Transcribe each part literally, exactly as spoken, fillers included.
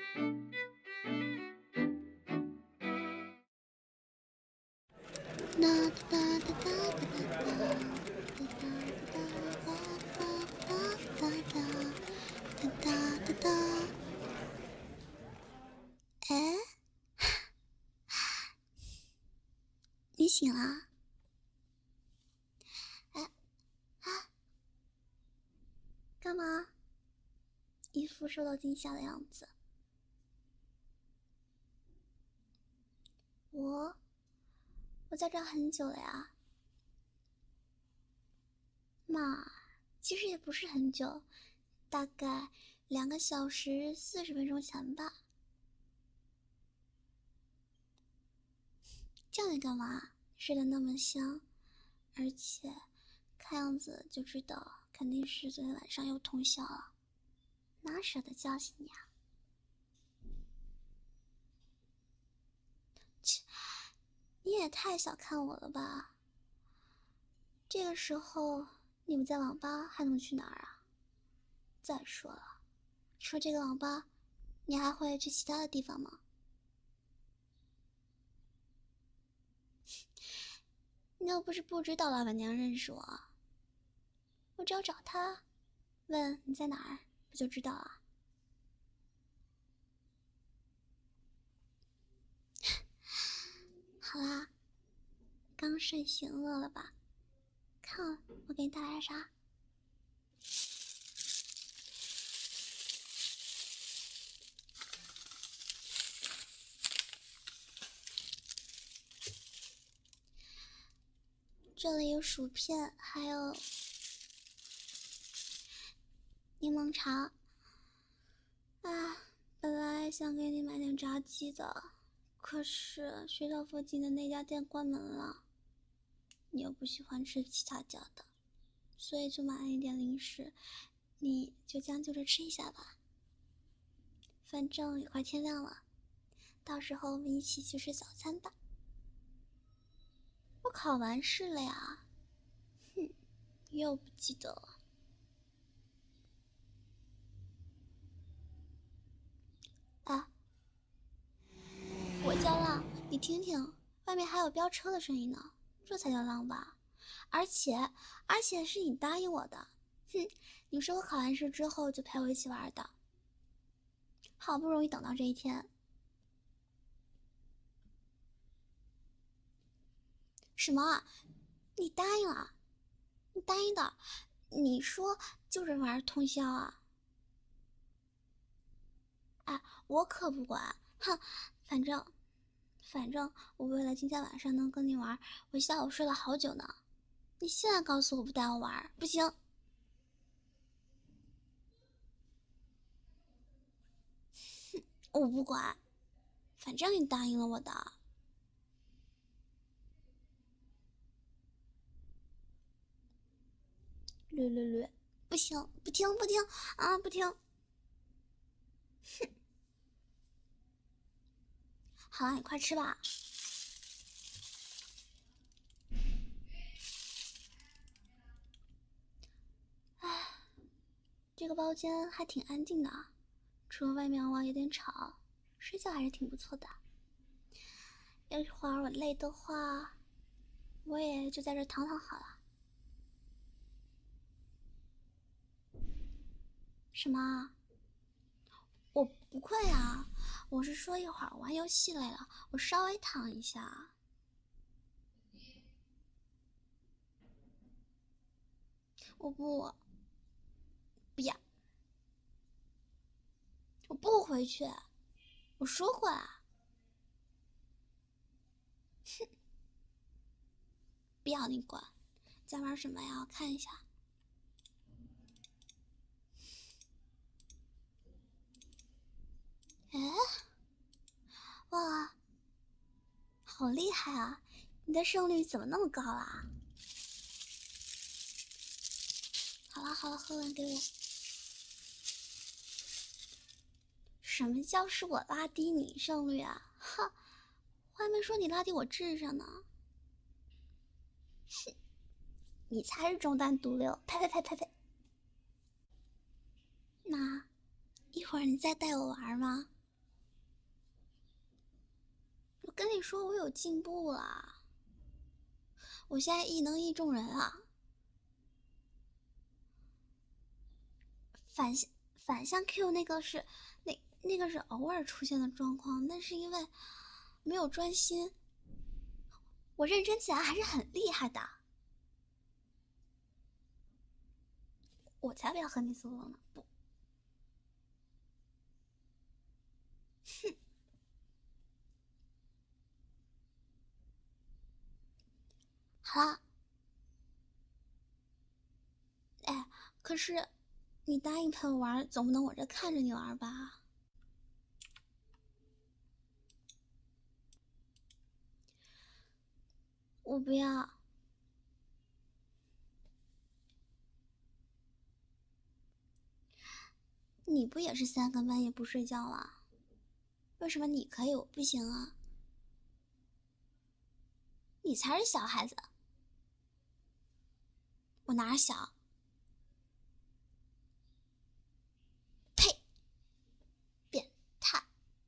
哎，你醒了？哎啊，干嘛？一副受到惊吓的样子。我，我在这很久了呀。嘛，其实也不是很久，大概两个小时四十分钟前吧。叫你干嘛？睡得那么香，而且看样子就知道肯定是昨天晚上又通宵了，哪舍得叫醒你啊？切，你也太小看我了吧！这个时候你们在网吧还能去哪儿啊？再说了，除了这个网吧，你还会去其他的地方吗？你又不是不知道老板娘认识我，我只要找她，问你在哪儿，不就知道了？好啦，刚睡醒饿了吧？看我给你带来啥？这里有薯片，还有柠檬茶。啊，本来想给你买点炸鸡的，可是学校附近的那家店关门了。你又不喜欢吃其他家的，所以就买了一点零食，你就将就着吃一下吧。反正也快天亮了，到时候我们一起去吃早餐吧。我考完试了呀。哼，你又不记得了。啊，我叫浪，你听听，外面还有飙车的声音呢，这才叫浪吧？而且，而且是你答应我的。哼，你说我考完试之后就陪我一起玩的，好不容易等到这一天。什么？你答应了？你答应的？你说就是玩通宵啊？哎，我可不管，哼，反正，反正我为了今天晚上能跟你玩，我下午睡了好久呢。你现在告诉我不带我玩，不行。我不管，反正你答应了我的。略略略，不行，不听不听啊，不听。哼，好了，你快吃吧。唉，这个包间还挺安静的，除了外面偶尔有点吵，睡觉还是挺不错的。一会儿我累的话，我也就在这躺躺好了。什么？我不会啊，我是说一会儿玩游戏累了，我稍微躺一下。我不，不要，我不回去。我说过了。哼，不要你管，在玩什么呀？我看一下。哎，哇，好厉害啊！你的胜率怎么那么高啊？好了好了，喝完给我。什么叫是我拉低你胜率啊？哈，我还没说你拉低我智商呢。哼，你才是中弹毒瘤！呸呸呸呸呸！那一会儿你再带我玩吗？ 我跟你说，我有进步了，我现在异能意中人了。反向反向 Q 那个是那那个是偶尔出现的状况，那是因为没有专心。我认真起来还是很厉害的。我才不要和你 solo 呢！不，哼。好了，哎，可是你答应陪我玩，总不能我这看着你玩吧？我不要。你不也是三更半夜不睡觉啊？为什么你可以我不行啊？你才是小孩子，我哪小？呸！变态！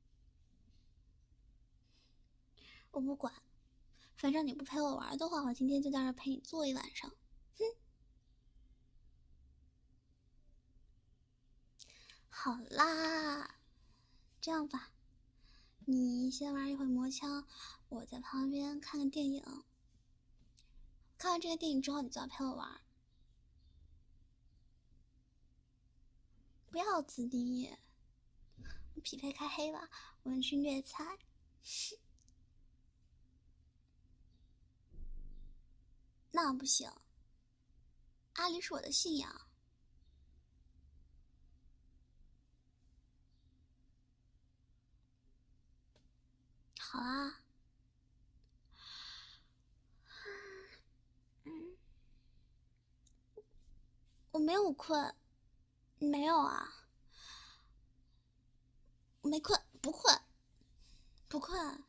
我不管，反正你不陪我玩的话，我今天就在这陪你坐一晚上。哼！好啦，这样吧，你先玩一会魔枪，我在旁边看个电影。看完这个电影之后，你就要陪我玩。不要自低，匹配开黑吧，我们去虐菜。那不行，阿离是我的信仰。好啊。嗯，我没有困，没有啊，我没困，不困，不困，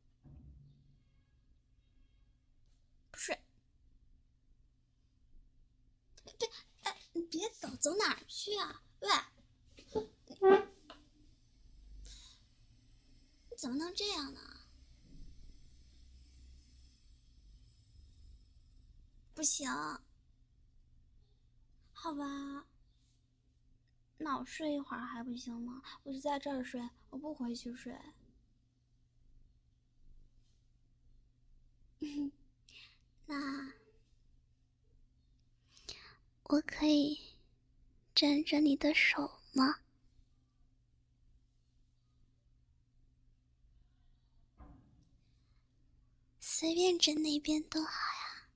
不睡。对，哎，你别走，走哪儿去啊？喂，你怎么能这样呢？不行，好吧，那我睡一会儿还不行吗？我就在这儿睡，我不回去睡。那我可以沾着你的手吗？随便枕哪边都好呀。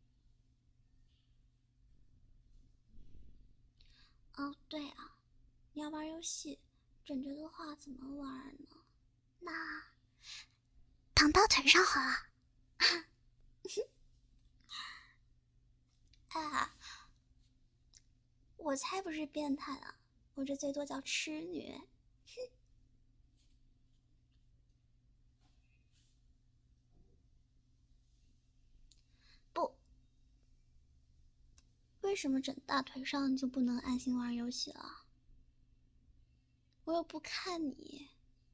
哦，对啊，你要玩游戏，枕着的话怎么玩呢？那躺到腿上好了。啊，我才不是变态呢，我这最多叫痴女。不，为什么枕大腿上就不能安心玩游戏了？我又不看你。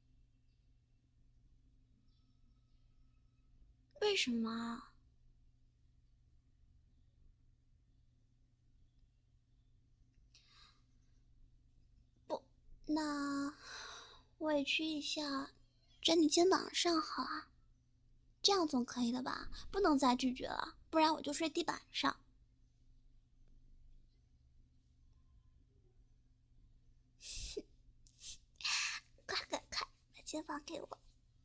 为什么？不，那委屈一下，枕你肩膀上好啊，这样总可以了吧？不能再拒绝了，不然我就睡地板上。快快快，把肩膀给我！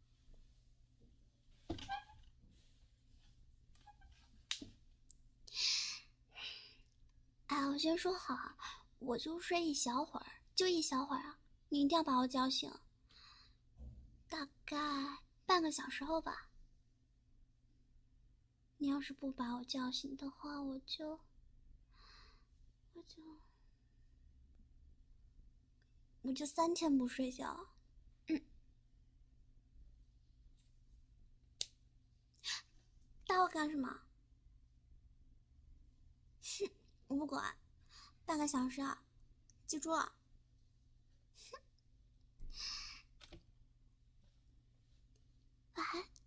哎，我先说好，我就睡一小会儿，就一小会儿啊，你一定要把我叫醒。大概半个小时后吧。你要是不把我叫醒的话，我就我就我就三天不睡觉。嗯，打我干什么？哼，我不管，半个小时啊，记住了。晚安。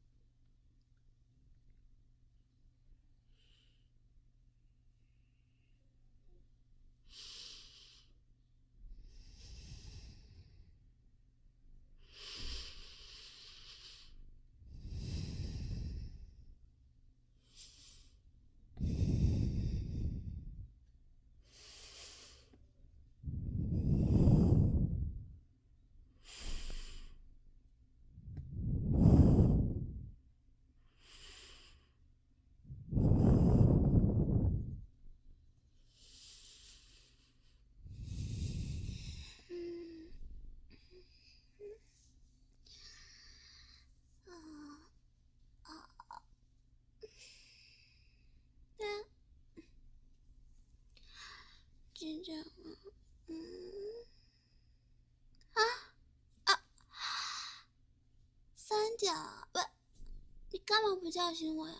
点啊！喂，你干嘛不叫醒我呀？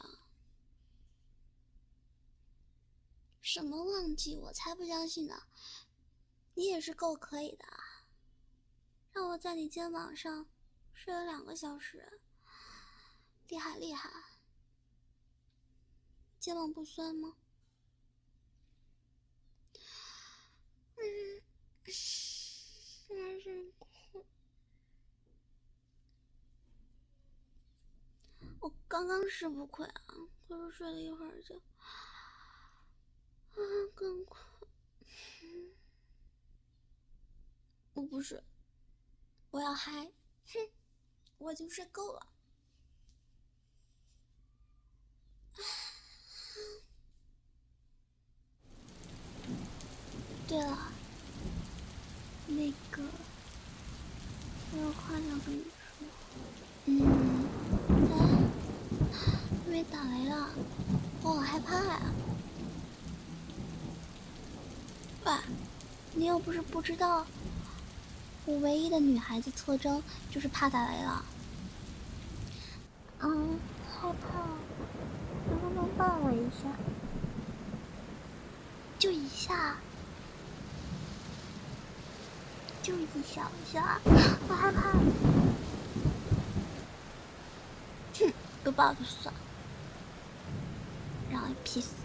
什么忘记？我才不相信呢！你也是够可以的啊，让我在你肩膀上睡了两个小时，厉害厉害！肩膀不酸吗？嗯，还是我刚刚是不困啊，可是睡了一会儿就啊更困。我不是，我要嗨，哼，我已经睡够了。对了，那个，我有话想跟你说。嗯，哎，因为打雷了，我好害怕呀。喂，你又不是不知道，我唯一的女孩子特征就是怕打雷了。嗯，害怕，能不能抱我一下？就一下，就一小下，我害怕。哼，不抱就算了，让你屁死。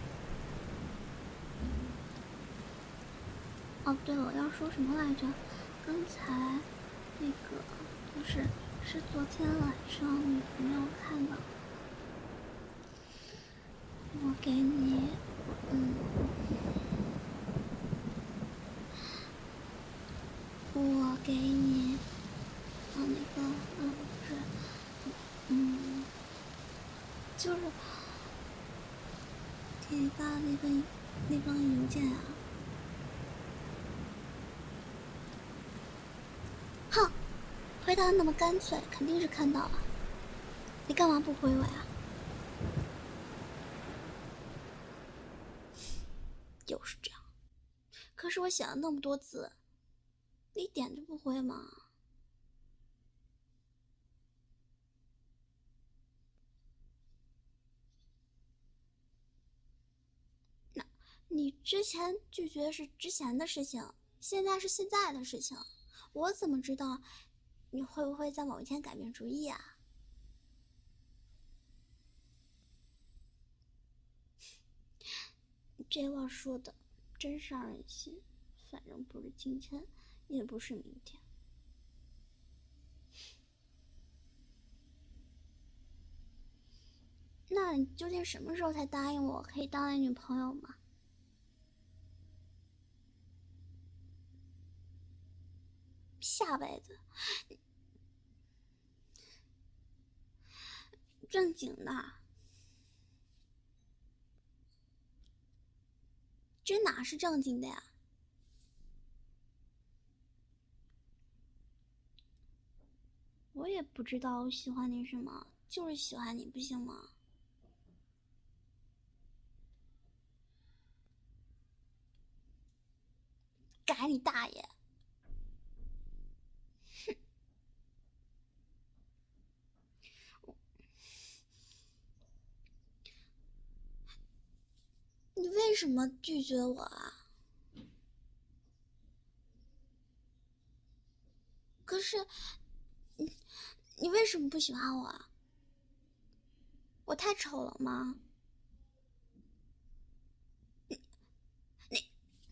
哦，对了，我要说什么来着？刚才那个就是是昨天晚上你没有看到，我给你，嗯，我给你，啊那个，嗯，不是，嗯，就是给你发的那份那封邮件啊。哼，回答那么干脆，肯定是看到了。你干嘛不回我呀？又是这样。可是我写了那么多字，你一点都不回吗？那，你之前拒绝是之前的事情，现在是现在的事情，我怎么知道你会不会在某一天改变主意啊？这话说的真伤人心，反正不是今天，也不是明天。那你究竟什么时候才答应我可以当你女朋友吗？下辈子。正经的。这哪是正经的呀？我也不知道我喜欢你什么，就是喜欢你，不行吗？改你大爷！哼，你为什么拒绝我啊？可是，你你为什么不喜欢我啊？我太丑了吗？你你，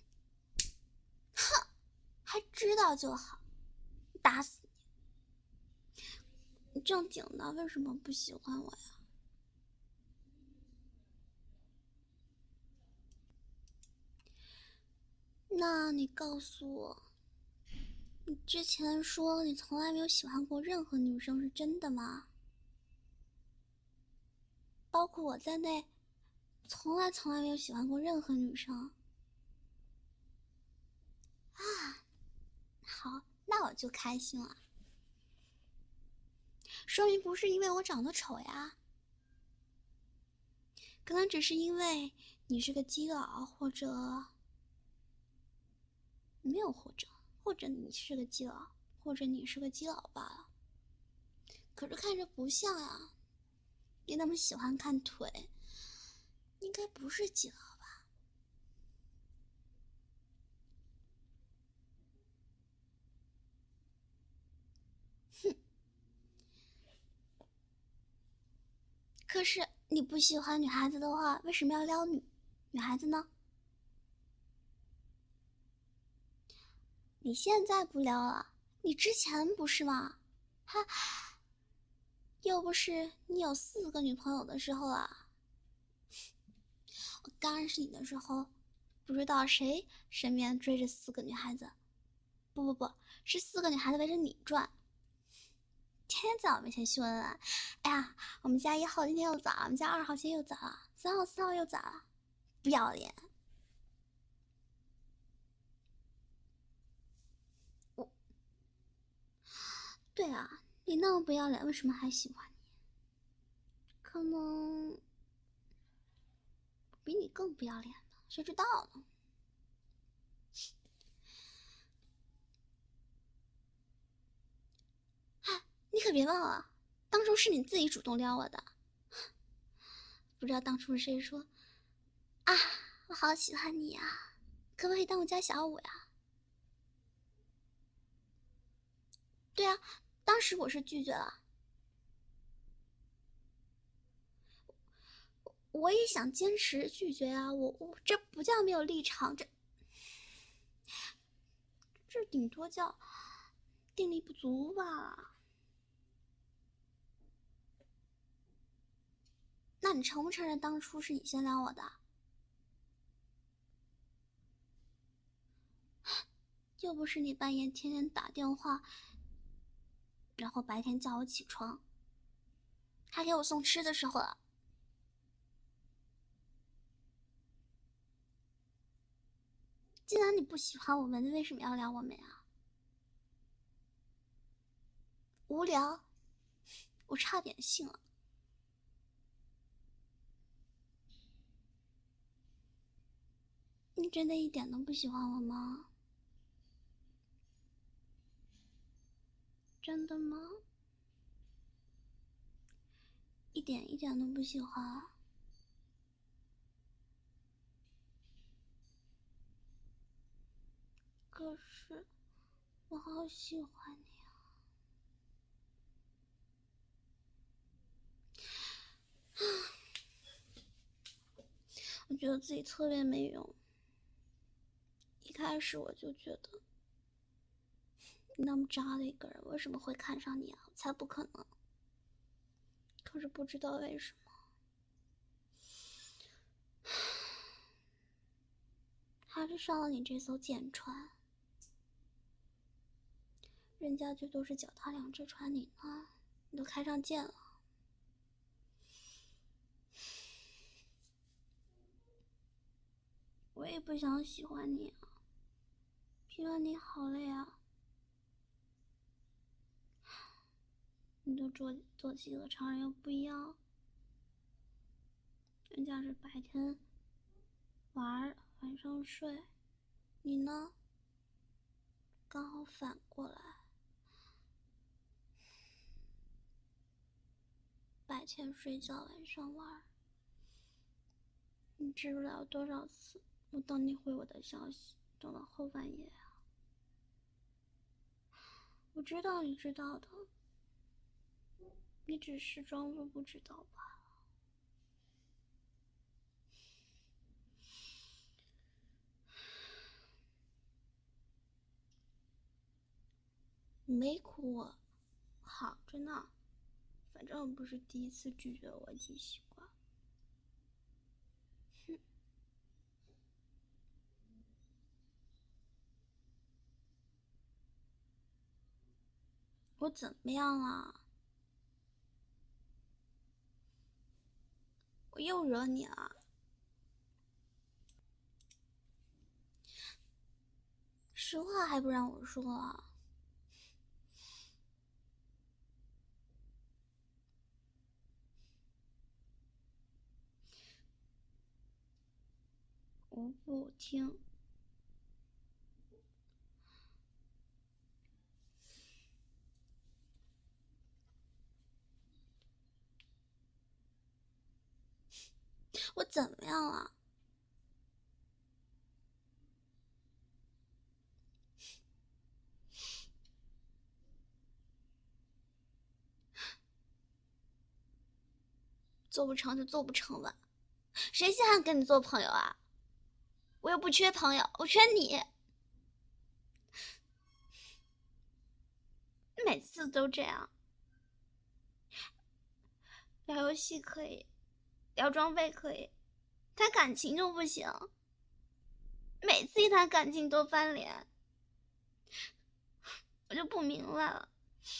哼，还知道就好，打死你！你正经的，为什么不喜欢我呀？那你告诉我，你之前说你从来没有喜欢过任何女生，是真的吗？包括我在内，从来从来没有喜欢过任何女生啊！好，那我就开心了，说明不是因为我长得丑呀，可能只是因为你是个基佬，或者没有或者，或者你是个基佬，或者你是个基佬罢了。 可是看着不像呀。你那么喜欢看腿，应该不是基佬吧？哼。可是你不喜欢女孩子的话，为什么要撩女女孩子呢？你现在不撩了，你之前不是吗？哈，又不是你有四个女朋友的时候啊。我刚认识你的时候，不知道谁身边追着四个女孩子，不不不是四个女孩子围着你转，天天在我面前秀恩爱。哎呀，我们家一号今天又咋了？我们家二号今天又咋了？三号四号又咋了？不要脸！我，对啊，你那么不要脸，为什么还喜欢你？可能比你更不要脸呢，谁知道呢？哎，你可别忘了，当初是你自己主动撩我的。不知道当初是谁说啊，我好喜欢你啊，可不可以当我家小五呀？对啊，当时我是拒绝了。我也想坚持拒绝啊，我我这不叫没有立场，这这顶多叫定力不足吧。那你承不承认当初是你先撩我的？又不是你半夜天天打电话，然后白天叫我起床，还给我送吃的时候了。既然你不喜欢我们，为什么要撩我们啊？无聊，我差点信了。你真的一点都不喜欢我吗？真的吗？一点一点都不喜欢。可是我好喜欢你啊！我觉得自己特别没用。一开始我就觉得，你那么渣的一个人，为什么会看上你啊？才不可能。可是不知道为什么，还是上了你这艘简船。人家最多是脚踏两只船，你呢？你都开上舰了。我也不想喜欢你啊，喜欢你好累啊。你的作作息和常人又不一样，人家是白天玩，晚上睡，你呢？刚好反过来，白天睡觉，晚上玩。你知不知道多少次我等你回我的消息，等到后半夜啊？我知道你知道的，你只是装作不知道罢了。你没哭我，好着呢。反正不是第一次拒绝我，已经习惯。哼，我怎么样了？我又惹你了？实话还不让我说啊？我不听。 怎么样了？做不成就做不成吧，谁稀罕跟你做朋友啊？我又不缺朋友，我缺你。每次都这样，聊游戏可以，聊装备可以，谈感情就不行。每次一谈感情都翻脸，我就不明白了，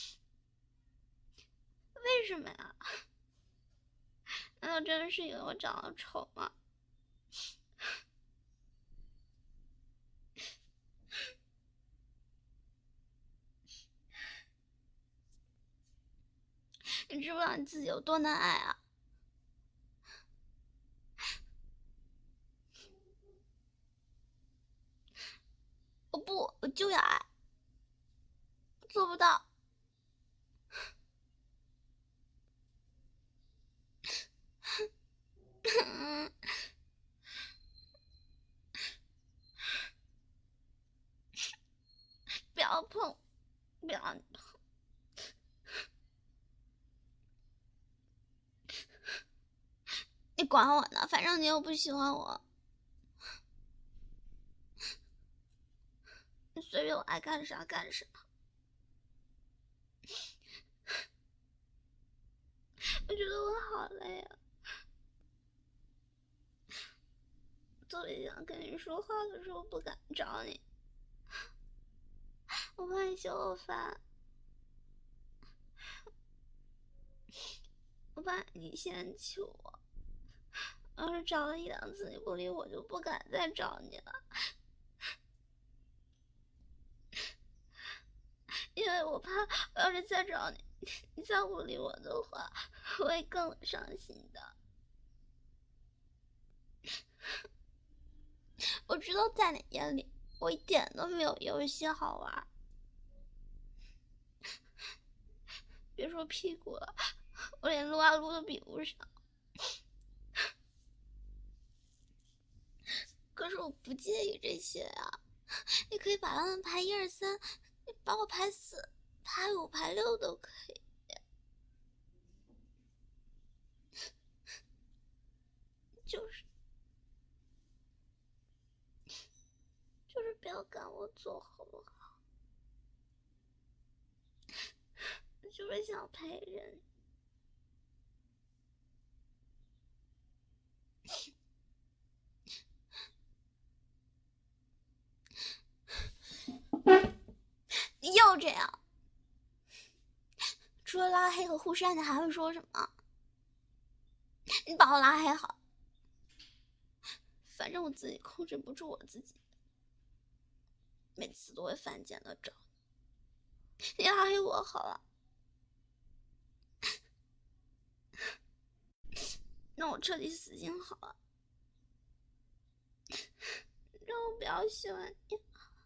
为什么呀？难道真的是因为我长得丑吗？你知不知道你自己有多难爱啊？我不，我就要爱，做不到。不要碰，不要碰！你管我呢？反正你又不喜欢我，你随便我爱干啥干啥。我觉得我好累啊！特别想跟你说话，可是我不敢找你，我怕你嫌我烦，我怕你嫌弃我。要是找了一两次你不理我，就不敢再找你了，因为我怕我要是再找你，你再不理我的话，我会更伤心的。我知道在你眼里，我一点都没有游戏好玩。别说屁股了，我连撸啊撸都比不上。可是我不介意这些啊，你可以把他们排一二三，你把我排四、排五、排六都可以。就是就是不要赶我走，好不好？就是想陪着你。你又这样，除了拉黑和互删，你还会说什么？你把我拉黑好，反正我自己控制不住我自己，每次都会犯贱的找你。你拉黑我好了，让我彻底死心好了，让我不要喜欢你。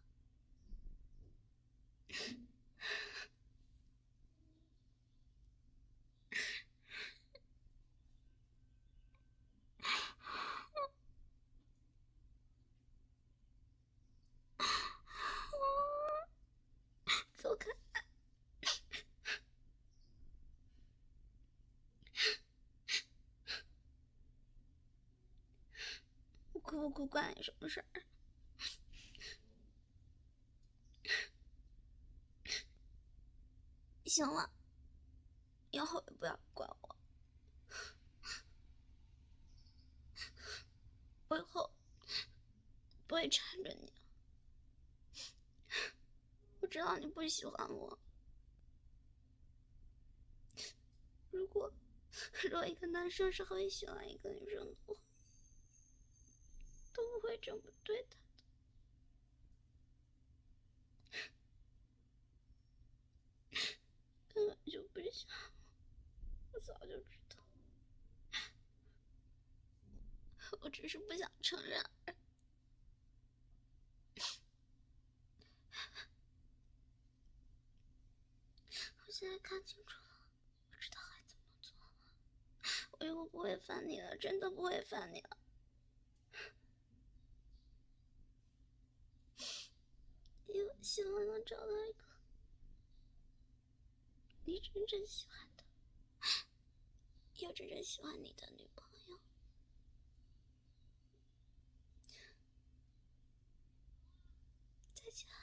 走开！我哭不哭关你什么事儿？行了，以后也不要管我，我以后不会缠着你。我知道你不喜欢我，如果如果一个男生是会喜欢一个女生的话，都不会这么对他的。根本就不想我，我早就知道，我只是不想承认而已。我现在看清楚了，我知道该怎么做了。我以后不会烦你了，真的不会烦你了。因为希望能找到一个你真正喜欢的，又真正喜欢你的女朋友。再见。